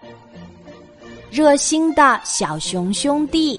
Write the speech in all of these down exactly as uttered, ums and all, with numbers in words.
热心的小熊兄弟。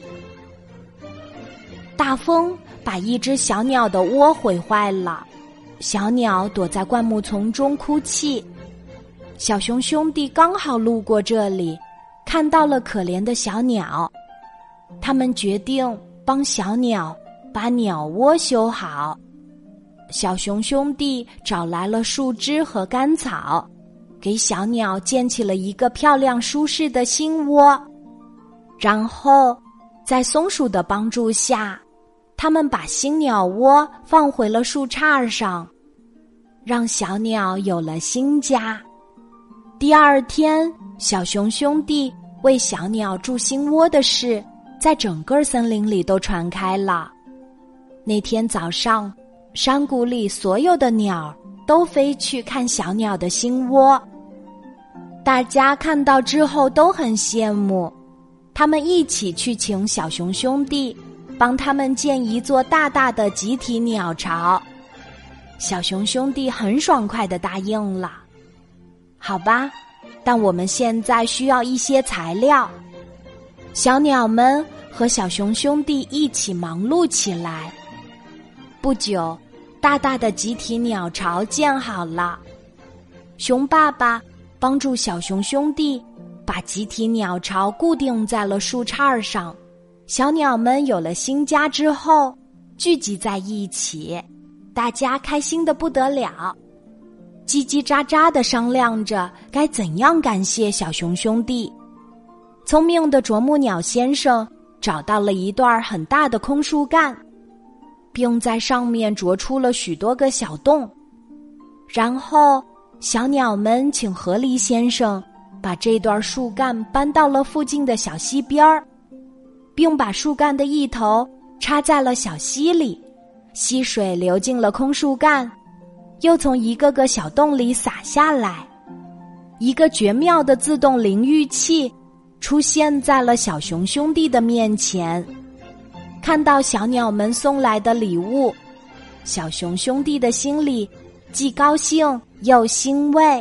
大风把一只小鸟的窝毁坏了，小鸟躲在灌木丛中哭泣。小熊兄弟刚好路过这里，看到了可怜的小鸟，他们决定帮小鸟把鸟窝修好。小熊兄弟找来了树枝和干草，给小鸟建起了一个漂亮舒适的新窝。然后在松鼠的帮助下，他们把新鸟窝放回了树杈上，让小鸟有了新家。第二天，小熊兄弟为小鸟筑新窝的事在整个森林里都传开了。那天早上，山谷里所有的鸟都飞去看小鸟的新窝。大家看到之后都很羡慕，他们一起去请小熊兄弟帮他们建一座大大的集体鸟巢。小熊兄弟很爽快地答应了。好吧，但我们现在需要一些材料。小鸟们和小熊兄弟一起忙碌起来。不久，大大的集体鸟巢建好了。熊爸爸帮助小熊兄弟把集体鸟巢固定在了树杈上。小鸟们有了新家之后，聚集在一起，大家开心得不得了，叽叽喳喳地商量着该怎样感谢小熊兄弟。聪明的啄木鸟先生找到了一段很大的空树干，并在上面啄出了许多个小洞。然后小鸟们请河狸先生把这段树干搬到了附近的小溪边儿，并把树干的一头插在了小溪里，溪水流进了空树干，又从一个个小洞里洒下来。一个绝妙的自动淋浴器出现在了小熊兄弟的面前。看到小鸟们送来的礼物，小熊兄弟的心里既高兴又欣慰。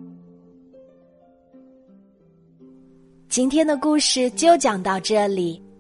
今天的故事就讲到这里，